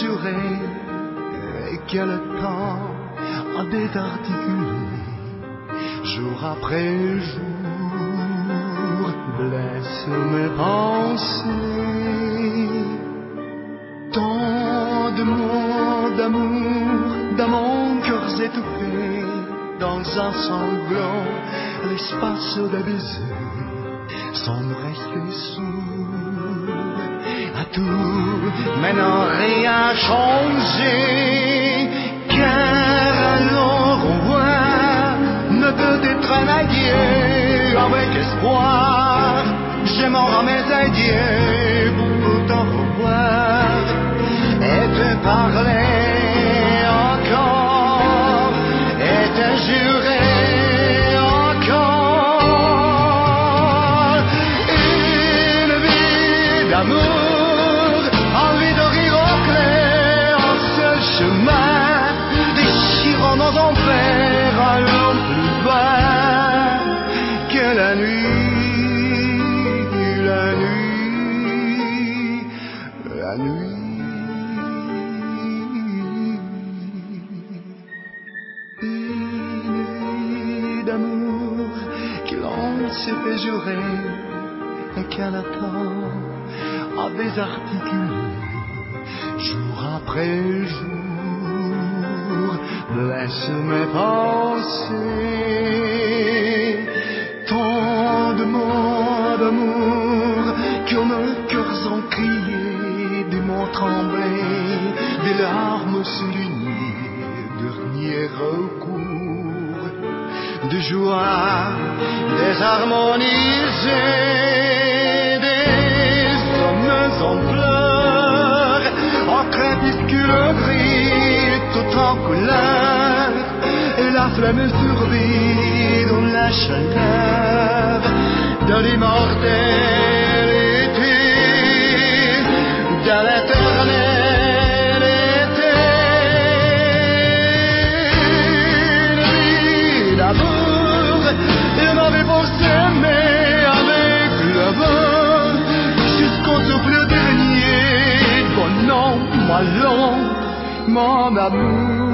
juré et que le temps a désarticulé, jour après jour, blesse mes pensées. Tant de mots d'amour dans mon cœur étouffé, dans un sanglant, l'espace des baisers semble rester sourd à tout, maintenant rien changé, car alors on voit ne peut être un adieu avec espoir. Je m'en remets à Dieu pour t'en revoir et te parler encore et te jurer encore une vie d'amour, envie de rire au clair en seul chemin, déchirant nos enfers, allant plus bas que la nuit. La nuit, une vie d'amour que l'on s'est fait jurer et qu'elle attend à désarticuler, jour après jour, blesse mes pensées. Tant de mots d'amour que nos cœurs ont crié, des mots tremblés, des larmes soulignées, dernier recours de joie désharmonisée, des hommes en pleurs, en crépuscule gris, tout en couleur, et la flamme survit dans la chaleur de l'immortalité, de l'éternité. Une vie d'amour, une vie pour s'aimer avec le vent, jusqu'au souffle dernier, bon an, mal an, mon amour.